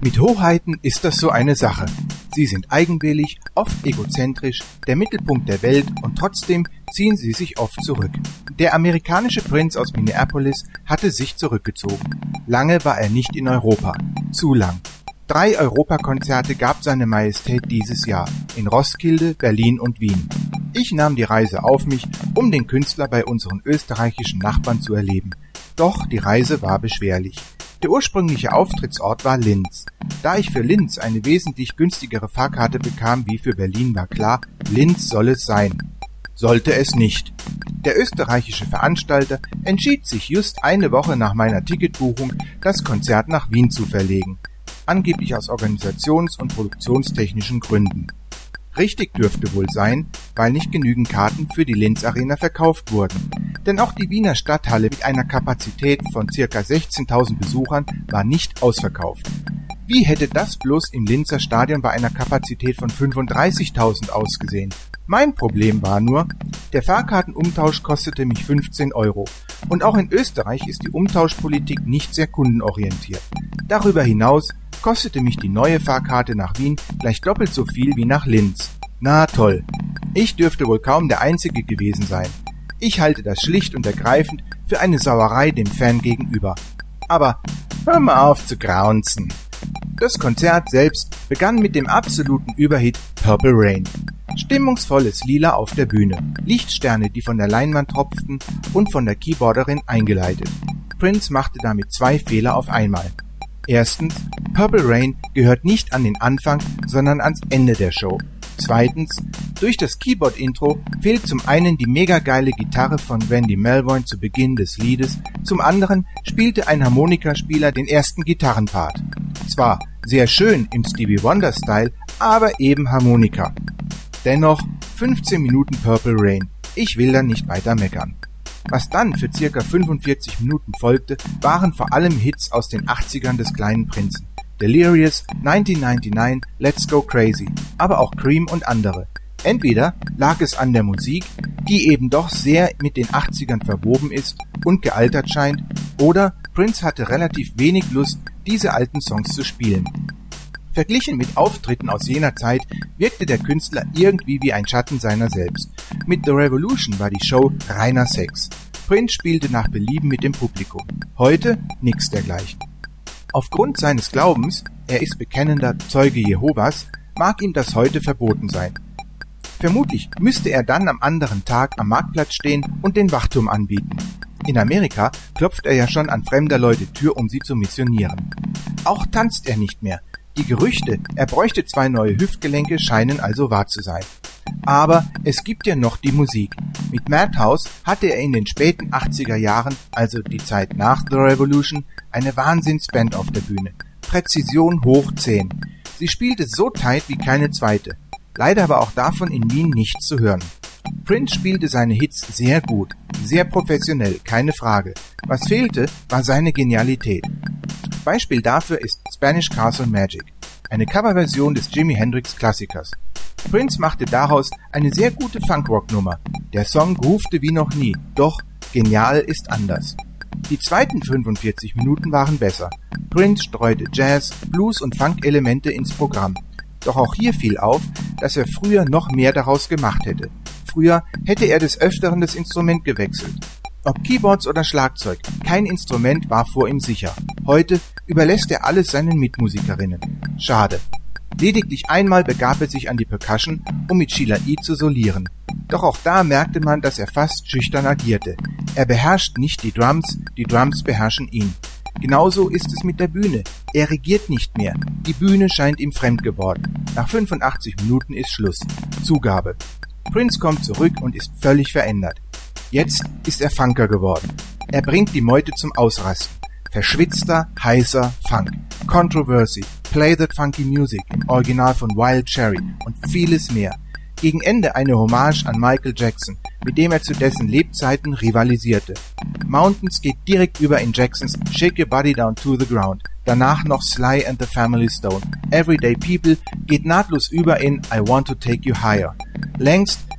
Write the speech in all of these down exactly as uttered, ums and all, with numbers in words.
Mit Hoheiten ist das so eine Sache. Sie sind eigenwillig, oft egozentrisch, der Mittelpunkt der Welt und trotzdem ziehen sie sich oft zurück. Der amerikanische Prinz aus Minneapolis hatte sich zurückgezogen. Lange war er nicht in Europa. Zu lang. Drei Europakonzerte gab seine Majestät dieses Jahr in Roskilde, Berlin und Wien. Ich nahm die Reise auf mich, um den Künstler bei unseren österreichischen Nachbarn zu erleben. Doch die Reise war beschwerlich. Der ursprüngliche Auftrittsort war Linz. Da ich für Linz eine wesentlich günstigere Fahrkarte bekam wie für Berlin, war klar, Linz soll es sein. Sollte es nicht. Der österreichische Veranstalter entschied sich just eine Woche nach meiner Ticketbuchung, das Konzert nach Wien zu verlegen. Angeblich aus organisations- und produktionstechnischen Gründen. Richtig dürfte wohl sein, weil nicht genügend Karten für die Linz Arena verkauft wurden. Denn auch die Wiener Stadthalle mit einer Kapazität von ca. sechzehntausend Besuchern war nicht ausverkauft. Wie hätte das bloß im Linzer Stadion bei einer Kapazität von fünfunddreißigtausend ausgesehen? Mein Problem war nur, der Fahrkartenumtausch kostete mich fünfzehn Euro. Und auch in Österreich ist die Umtauschpolitik nicht sehr kundenorientiert. Darüber hinaus kostete mich die neue Fahrkarte nach Wien gleich doppelt so viel wie nach Linz. Na toll. Ich dürfte wohl kaum der Einzige gewesen sein. Ich halte das schlicht und ergreifend für eine Sauerei dem Fan gegenüber. Aber hör mal auf zu graunzen. Das Konzert selbst begann mit dem absoluten Überhit Purple Rain. Stimmungsvolles Lila auf der Bühne, Lichtsterne, die von der Leinwand tropften und von der Keyboarderin eingeleitet. Prince machte damit zwei Fehler auf einmal. Erstens, Purple Rain gehört nicht an den Anfang, sondern ans Ende der Show. Zweitens, durch das Keyboard-Intro fehlt zum einen die mega geile Gitarre von Randy Melvoin zu Beginn des Liedes, zum anderen spielte ein Harmonikaspieler den ersten Gitarrenpart. Zwar sehr schön im Stevie Wonder-Style, aber eben Harmonika. Dennoch fünfzehn Minuten Purple Rain. Ich will da nicht weiter meckern. Was dann für circa fünfundvierzig Minuten folgte, waren vor allem Hits aus den achtzigern des kleinen Prinzen. Delirious, neunzehnhundertneunundneunzig, Let's Go Crazy, aber auch Cream und andere. Entweder lag es an der Musik, die eben doch sehr mit den achtzigern verwoben ist und gealtert scheint, oder Prince hatte relativ wenig Lust, diese alten Songs zu spielen. Verglichen mit Auftritten aus jener Zeit wirkte der Künstler irgendwie wie ein Schatten seiner selbst. Mit The Revolution war die Show reiner Sex. Prince spielte nach Belieben mit dem Publikum. Heute nix dergleichen. Aufgrund seines Glaubens, er ist bekennender Zeuge Jehovas, mag ihm das heute verboten sein. Vermutlich müsste er dann am anderen Tag am Marktplatz stehen und den Wachturm anbieten. In Amerika klopft er ja schon an fremder Leute Tür, um sie zu missionieren. Auch tanzt er nicht mehr. Die Gerüchte, er bräuchte zwei neue Hüftgelenke, scheinen also wahr zu sein. Aber es gibt ja noch die Musik. Mit Madhouse hatte er in den späten achtziger Jahren, also die Zeit nach The Revolution, eine Wahnsinnsband auf der Bühne. Präzision hoch zehn. Sie spielte so tight wie keine zweite. Leider war auch davon in Wien nichts zu hören. Prince spielte seine Hits sehr gut, sehr professionell, keine Frage. Was fehlte, war seine Genialität. Beispiel dafür ist Spanish Castle Magic, eine Coverversion des Jimi Hendrix Klassikers. Prince machte daraus eine sehr gute Funkrock-Nummer. Der Song groovte wie noch nie, doch genial ist anders. Die zweiten fünfundvierzig Minuten waren besser. Prince streute Jazz, Blues und Funk-Elemente ins Programm. Doch auch hier fiel auf, dass er früher noch mehr daraus gemacht hätte. Früher hätte er des Öfteren das Instrument gewechselt. Ob Keyboards oder Schlagzeug, kein Instrument war vor ihm sicher. Heute überlässt er alles seinen Mitmusikerinnen. Schade. Lediglich einmal begab er sich an die Percussion, um mit Sheila E. zu solieren. Doch auch da merkte man, dass er fast schüchtern agierte. Er beherrscht nicht die Drums, die Drums beherrschen ihn. Genauso ist es mit der Bühne. Er regiert nicht mehr. Die Bühne scheint ihm fremd geworden. Nach fünfundachtzig Minuten ist Schluss. Zugabe. Prince kommt zurück und ist völlig verändert. Jetzt ist er Funker geworden. Er bringt die Meute zum Ausrasten. Verschwitzter, heißer Funk. Controversy, Play That Funky Music im Original von Wild Cherry und vieles mehr. Gegen Ende eine Hommage an Michael Jackson, mit dem er zu dessen Lebzeiten rivalisierte. Mountains geht direkt über in Jacksons Shake Your Body Down to the Ground. Danach noch Sly and the Family Stone. Everyday People geht nahtlos über in I Want to Take You Higher. Längst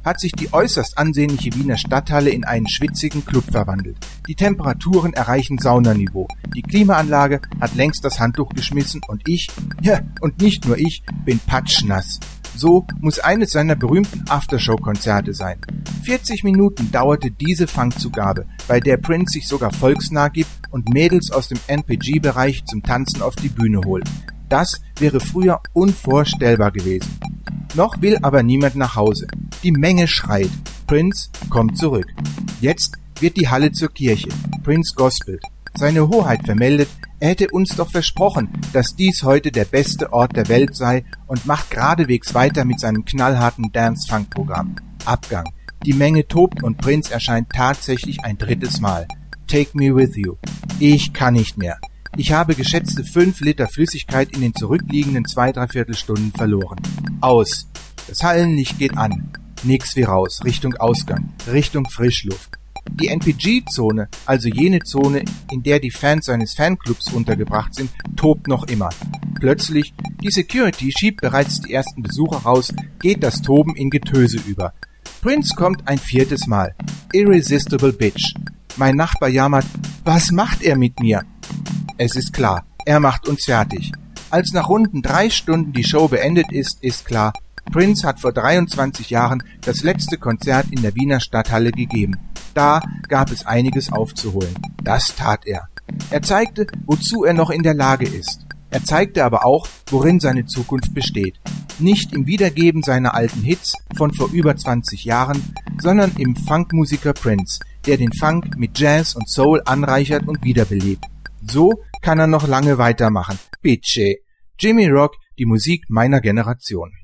hat sich die äußerst ansehnliche Wiener Stadthalle in einen schwitzigen Club verwandelt. Die Temperaturen erreichen Saunaniveau. Die Klimaanlage hat längst das Handtuch geschmissen und ich, ja, und nicht nur ich, bin patschnass. So muss eines seiner berühmten Aftershow-Konzerte sein. vierzig Minuten dauerte diese Fangzugabe, bei der Prince sich sogar volksnah gibt und Mädels aus dem N P G-Bereich zum Tanzen auf die Bühne holt. Das wäre früher unvorstellbar gewesen. Noch will aber niemand nach Hause. Die Menge schreit. Prince kommt zurück. Jetzt wird die Halle zur Kirche. Prince gospelt. Seine Hoheit vermeldet, er hätte uns doch versprochen, dass dies heute der beste Ort der Welt sei und macht geradewegs weiter mit seinem knallharten Dance-Funk-Programm. Abgang. Die Menge tobt und Prince erscheint tatsächlich ein drittes Mal. Take me with you. Ich kann nicht mehr. Ich habe geschätzte fünf Liter Flüssigkeit in den zurückliegenden zwei, dreiviertel Stunden verloren. Aus. Das Hallenlicht geht an. Nix wie raus. Richtung Ausgang. Richtung Frischluft. Die N P G-Zone, also jene Zone, in der die Fans seines Fanclubs untergebracht sind, tobt noch immer. Plötzlich, die Security schiebt bereits die ersten Besucher raus, geht das Toben in Getöse über. Prince kommt ein viertes Mal. Irresistible Bitch. Mein Nachbar jammert, was macht er mit mir? Es ist klar, er macht uns fertig. Als nach runden drei Stunden die Show beendet ist, ist klar, Prince hat vor dreiundzwanzig Jahren das letzte Konzert in der Wiener Stadthalle gegeben. Da gab es einiges aufzuholen. Das tat er. Er zeigte, wozu er noch in der Lage ist. Er zeigte aber auch, worin seine Zukunft besteht. Nicht im Wiedergeben seiner alten Hits von vor über zwanzig Jahren, sondern im Funkmusiker Prince, der den Funk mit Jazz und Soul anreichert und wiederbelebt. So kann er noch lange weitermachen. Bitte. Jimmy Rock, die Musik meiner Generation.